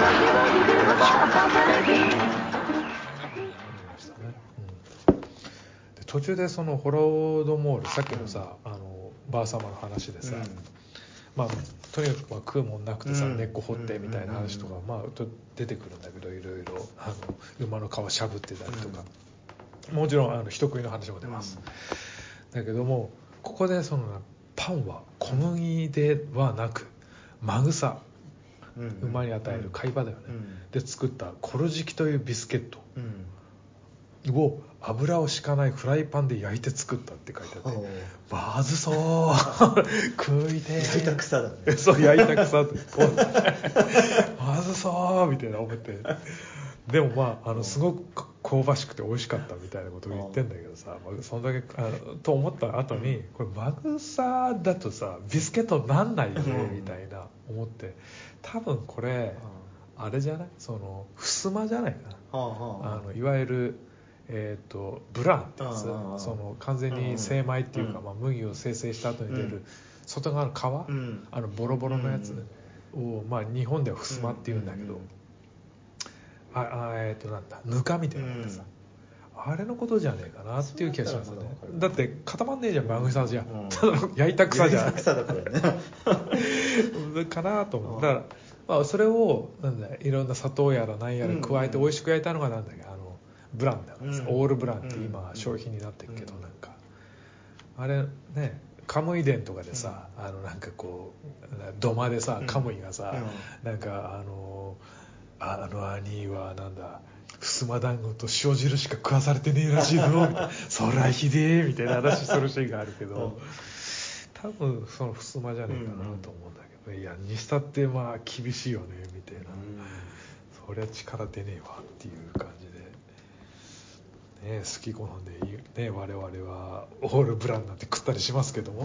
途中でそのホロドモール、さっきのさ、バーサマの話でさ、まあとにかく食うもんなくてさ、根っこ掘ってみたいな話とか、まあ出てくるんだけど、いろいろ馬の皮しゃぶってたりとか、もちろん人食いの話も出ます、だけどもここでそのパンは小麦ではなくマグサ、馬に与える飼い場だよね、で作ったコルジキというビスケットを油を敷かないフライパンで焼いて作ったって書いてあって、まずそう食いて焼いた草だね。 そう焼いた草ってまずそうみたいな思って、でもまあすごく香ばしくて美味しかったみたいなことを言ってんだけどさ、そんだけと思った後に、これマグサだとさビスケットになんないよねみたいな思って、多分これあれじゃない、その襖じゃないかな、いわゆるブランってやつ、その完全に精米っていうか、まあ、麦を精製した後に出る外側の皮、ボロボロのやつを、まあ、日本では襖っていうんだけど、なんだぬかみたいなのってさ、あれのことじゃねえかなっていう気がしますね。だって固まんねえじゃん、マグサじゃん、ただの焼いた草じゃん、 焼いた草だからねかなと思う。だから、まあ、それをなんだいろんな砂糖やら何やら加えて美味しく焼いたのがなんだっけ、ブランだからさ、オールブランって今商品になってるけど、なんかあれね、カムイ伝とかでさ、なんかこう土間でさカムイがさ、なんか兄はなんだ襖団子と塩汁しか食わされてねえらしいぞみたいなそりゃひでえみたいな話するシーンがあるけど、多分その襖じゃねえかなと思うんだけど、いやにしたってまあ厳しいよねみたいな、そりゃ力出ねえわっていう感じで、ね、好き好んで、ね、我々はオールブランなんて食ったりしますけども、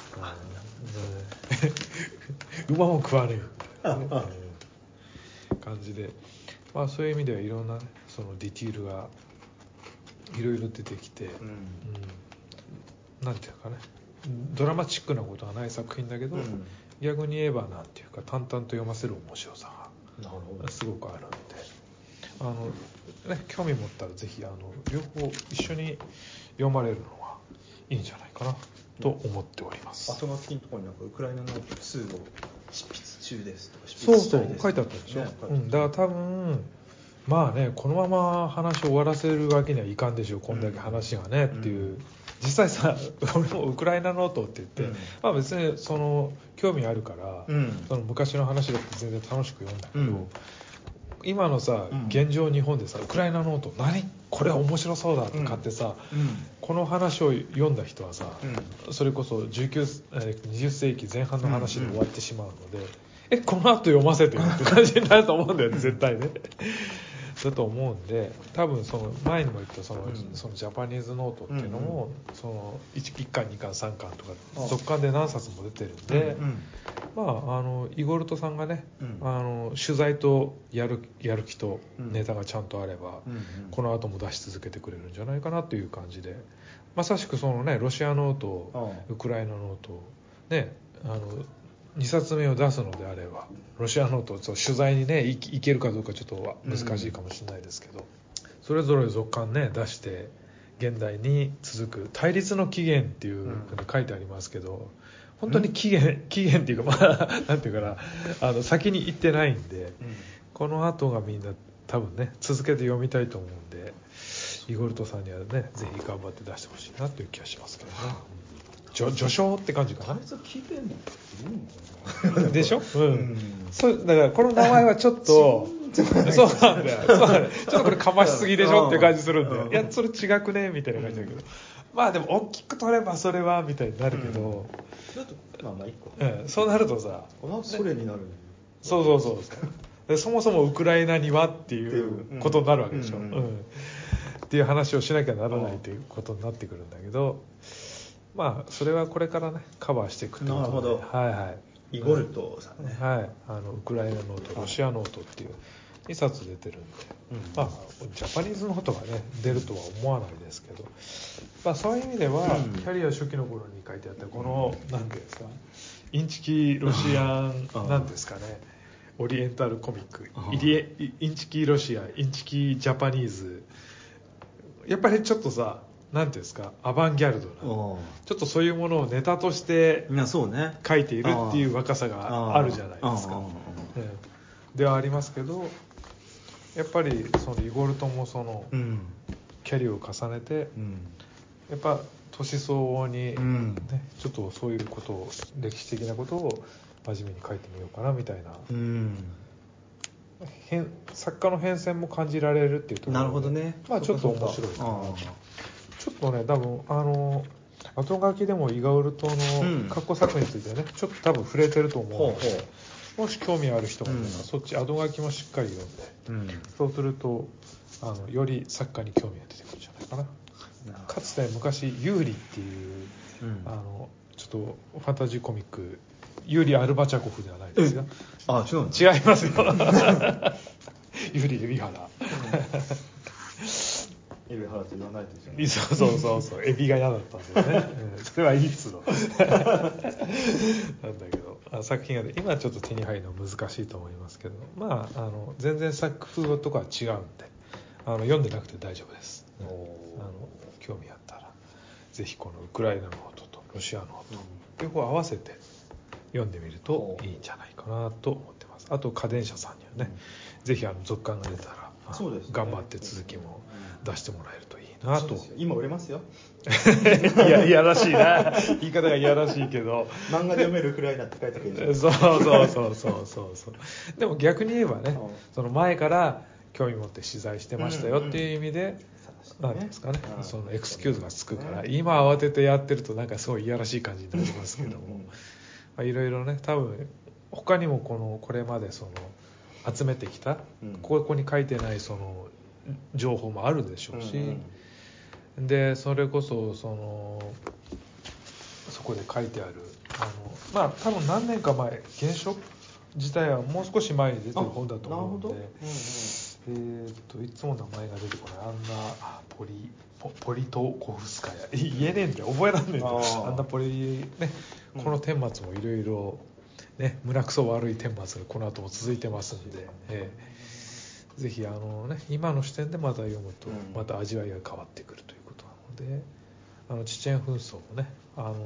馬も食わねえみたいな、感じで、まあ、そういう意味ではいろんな、ね、そのディティールがいろいろ出てきて、なんていうかね、ドラマチックなことはない作品だけど、逆に言えばなんていうか淡々と読ませる面白さがすごくあるので、興味持ったらぜひ両方一緒に読まれるのはいいんじゃないかなと思っております。 後書きのところになんかウクライナノート2を執筆中ですとか執そう筆したいです書いてあったでしょ、 ね、 だから多分まあね、このまま話を終わらせるわけにはいかんでしょう、こんだけ話がね、っていう、実際さ俺もウクライナノートって言って、まあ、別にその興味あるから、その昔の話だって全然楽しく読んだけど、今のさ現状日本でさウクライナノート何これ面白そうだって買ってさ、この話を読んだ人はさ、それこそ20世紀前半の話で終わってしまうので、この後読ませてよって感じになると思うんだよね絶対ねだと思うんで、多分その前にも言ったそのジャパニーズノートっていうのも、その 1巻2巻3巻とか続巻で何冊も出てるんで、まあイゴルトさんがね、取材とやる気とネタがちゃんとあれば、この後も出し続けてくれるんじゃないかなという感じで、まさしくそのねロシアノート、ウクライナノートね、2冊目を出すのであればロシアノート取材にね行けるかどうかちょっと難しいかもしれないですけど、それぞれ続刊ね出して現代に続く対立の起源っていうのに書いてありますけど、本当に起源っていうか、まあなんていうかな、先に行ってないんで、この後がみんな多分ね続けて読みたいと思うんで、イゴルトさんにはねぜひ頑張って出してほしいなという気がしますけどね。序章って感じかな。 聞いてんのでしょ、そうだからこの名前はちょっとそうなんだよ、ちょっとこれかましすぎでしょって感じするんだよ、いやそれ違くねみたいな感じだけど、まあでも大きく取ればそれはみたいになるけど、 まあ一個、 そうなるとさそれになる、 そうでそもそもウクライナにはっていうことになるわけでしょ、っていう話をしなきゃならないということになってくるんだけど、まあそれはこれからねカバーしていくってことで、 イゴルトさんね、 ウクライナノート、ロシアノートっていう2冊出てるんで、まあジャパニーズノートがね出るとは思わないですけど、まあそういう意味では、キャリア初期の頃に書いてあったこのなんていうんですか、インチキロシアンなんですかね、 オリエンタルコミック、 あインチキロシア、インチキジャパニーズ、やっぱりちょっとさ、なんていうんですか、アバンギャルドな、ちょっとそういうものをネタとしてそうね書いているっていう若さがあるじゃないですか。ではありますけど、やっぱりそのイゴルトもその、キャリアを重ねて、やっぱ年相応に、ちょっとそういうことを、歴史的なことを真面目に書いてみようかなみたいな、作家の変遷も感じられるっていうところで、 なるほどね、 まあちょっと面白いかな。ちょっとね、多分後書きでもイガウル島の過去作についてね、ちょっと多分触れてると思うので、もし興味ある人がいたら、そっち後書きもしっかり読んで、そうするとより作家に興味が出てくるんじゃないかな。かつて昔ユーリっていう、ちょっとファンタジーコミック、ユーリ・アルバチャコフではないですよ。違いますよ。ユーリ・海老原。 海老原って言わないといけない。 そうエビが嫌だったんですよね、それはいいっつうのなんだけど、作品がね、今ちょっと手に入るの難しいと思いますけど、まあ全然作風とかは違うんで、読んでなくて大丈夫です、興味あったらぜひこのウクライナの音とロシアの音、両方合わせて読んでみるといいんじゃないかなと思ってます。あと家電車さんにはね、ぜひ続刊が出たら、頑張って続きも出してもらえるといいなと。 今売れますよ。 いやらしいな、言い方がいやらしいけど、 漫画で読めるウクライナって書いてくれる。 そうでも逆に言えばね、その前から興味持って取材してましたよっていう意味で、なんですかね、そのエクスキューズがつくから、今慌ててやってるとなんかすごいいやらしい感じになりますけども、いろいろね、多分他にもこれまでその集めてきた、ここに書いてないその情報もあるでしょうし、でそれこそそこで書いてあるまあ多分何年か前、原書自体はもう少し前に出てる本だと思うので、いつも名前が出てこない、アンナポリトコフスカヤ、言えねえんで覚えらんねえんで、アンナポリね、この顛末もいろいろね、胸くそ悪い顛末がこの後も続いてますんで、ぜひ今の視点でまた読むとまた味わいが変わってくるということなので、チチェン紛争もね、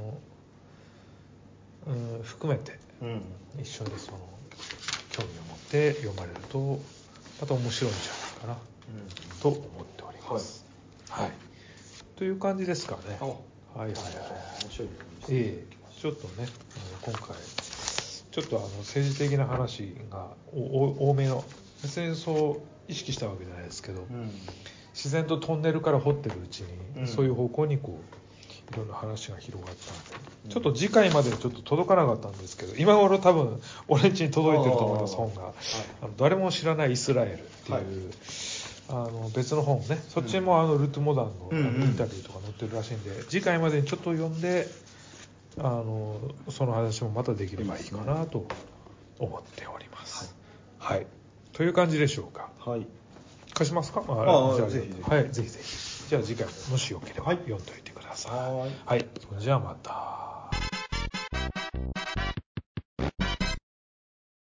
含めて一緒にその興味を持って読まれるとまた面白いんじゃないかなと思っております。はい、という感じですかね。面白いちょっとね、今回ちょっと政治的な話が多めの、別にそう意識したわけじゃないですけど、自然とトンネルから掘ってるうちに、そういう方向にいろんな話が広がったので、ちょっと次回までちょっと届かなかったんですけど、今頃多分俺ん家に届いてると思います。本が、誰も知らないイスラエルっていう、別の本ね、そっちもルトモダンのインタビューとか載ってるらしいんで、次回までにちょっと読んでその話もまたできればいいかなと思っております。はい、という感じでしょうか。貸しますか。じゃあぜひぜひ。じゃあ次回ももしよければ読んでおいてください。はい、それじゃあまた。